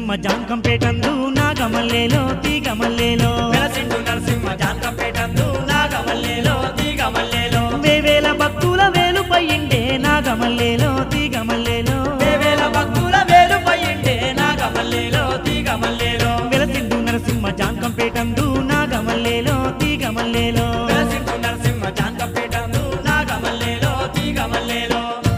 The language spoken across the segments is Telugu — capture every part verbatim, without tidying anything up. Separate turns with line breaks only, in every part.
నరసింహ జాంకంపేటందు నాగమల్లేలో తీగమల్లేలో
వెలసిండు నరసింహ జాంకంపేటందు నాగమల్లేలో తీగమల్లేలో
వేవేల భక్తుల వేలుపై ఇండే నాగమల్లేలో తీగమల్లేలో
వేవేల భక్తుల వేలుపై ఇండే నాగమల్లేలో తీగమల్లేలో
వెలసిండు నరసింహ జాంకంపేటందు నాగమల్లేలో తీగమల్లేలో
వెలసిండు నరసింహ జాంకంపేటందు నాగమల్లేలో తీగమల్లేలో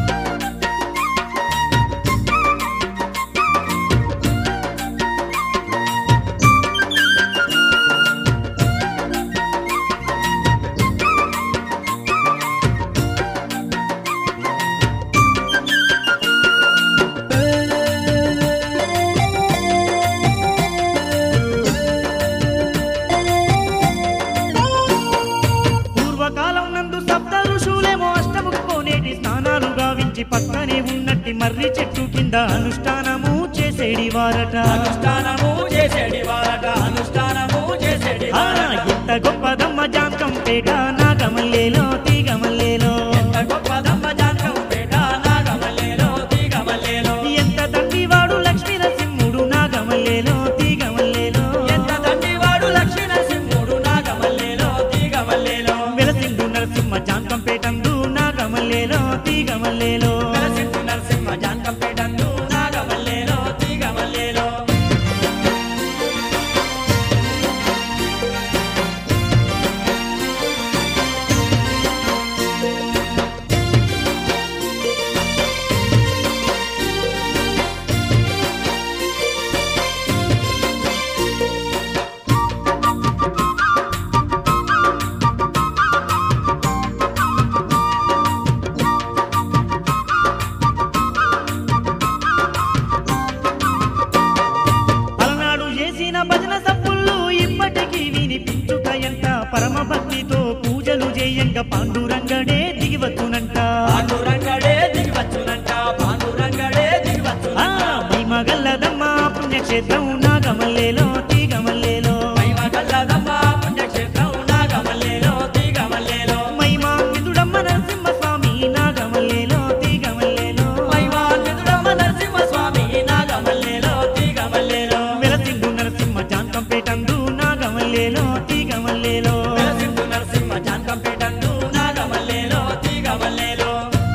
పూర్వకాలం నందు సప్త ఋషులేమో అష్టముకు కోనేటి స్నానాలు గావించి పక్కనే ఉన్నట్టి మర్రి చెట్టు కింద అనుష్ఠానము చేసేడి వారట
అనుష్ఠానము చేసేడి వారట అనుష్ఠానము చేసేడి
ఆ, ఎంత గొప్పదమ్మ జాంకంపేట నాగమల్లేలో తీగమల్లేలో
ఎంత గొప్పదమ్మ జాంకంపేట నాగమల్లేలో తీగమల్లేలో
ఎంత దండివాడు లక్ష్మీ నరసింహుడు నాగమల్లేలో తీగమల్లేలో
ఎంత దండివాడు లక్ష్మీ నరసింహుడు నాగమల్లేలో తీగమల్లేలో
వెలసిండు నరసింహ జాంకంపేటందు నాగమల్లేలో తీగమల్లేలో
వెలసిండు నరసింహ జాంకంపేటందు నాగమల్లేలో తీగమల్లేలో
అలనాడు చేసిన భజన సప్పుళ్ళు ఇప్పటికీ వినిపించుతాయంట పరమ భక్తితో పూజలు చేయంగా పాండురంగడే దిగివచ్చునంట
పాండురంగడే దిగివచ్చునంట పాండురంగడే
ఆ,
దిగివచ్చునంట
మహిమగల్లదమ్మ పుణ్యక్షేత్రం నాగమల్లేలో తీగమల్లేలో
మహిమగల్లదమ్మ పుణ్యక్షేత్రం నాగమల్లేలో తీగమల్లేలో
మహిమాన్వితుడమ్మ నరసింహ స్వామి నాగమల్లేలో తీగమల్లేలో
మహిమాన్వితుడమ్మ నరసింహ స్వామి నాగమల్లేలో తీగమల్లేలో
వెలసిండు నరసింహ జాంకంపేటందు నాగమల్లేలో తీగమల్లేలో
వెలసిండు నరసింహ జాంకంపేటందు నాగమల్లేలో తీగమల్లేలో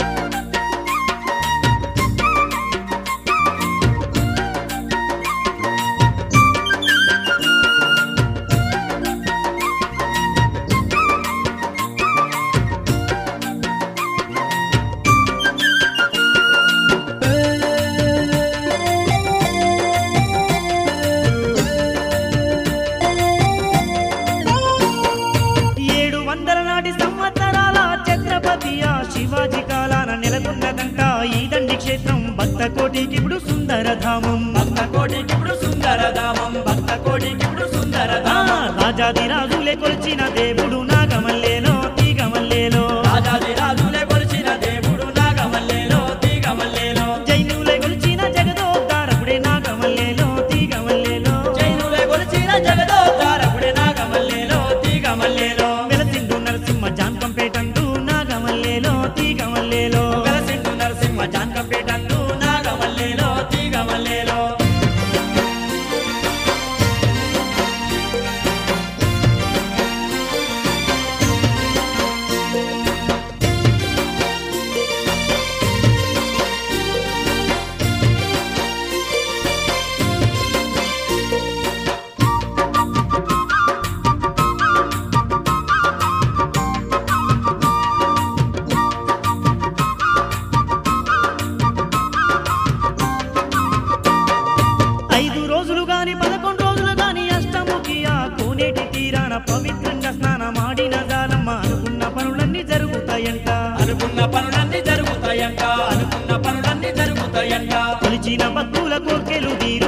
ఏడు వందల నాటి సంవత్సరాల ఛత్రపతి ఆ శివాజీ కాలాన నెలకొన్నదంట ఈ దండి క్షేత్రం భక్త కోటికి ఇప్పుడు సుందరధామం
భక్త కోటికి ఇప్పుడు సుందరధామం భక్త కోటికి ఇప్పుడు
ఆ,
సుందరధామం
రాజాది రాజులే కొలిచిన దేవుడు నాగమల్లేలో తీగమల్లేలో
రాజాది రాజులే కొలిచిన దేవుడు నాగమల్లేలో తీగమల్లేలో
జైనులే కొలిచిన జగదోద్ధారకుడే నాగమల్లేలో తీగమల్లేలో
జైనులే కొలిచిన జగదోద్ధారకుడే నాగమల్లేలో తీగమల్లేలో
వెలసిండు నరసింహ జాంకంపేటందు నాగమల్లేలో తీగమల్లేలో
వెలసిండు నరసింహ జాంకంపేటందు నాగమల్లేలో తీగమల్లేలో
ఐదు రోజులు గాని పదకొండు రోజులు గాని అష్టముఖి ఆ కోనేటి తీరాన పవిత్రంగా స్నానమాడిన జాలమ్మ అనుకున్న పనులన్నీ జరుగుతాయంట
అనుకున్న పనులన్నీ జరుగుతాయంట అనుకున్న పనులన్నీ జరుగుతాయంట
కొలిచిన భక్తుల కోర్కెలు తీరు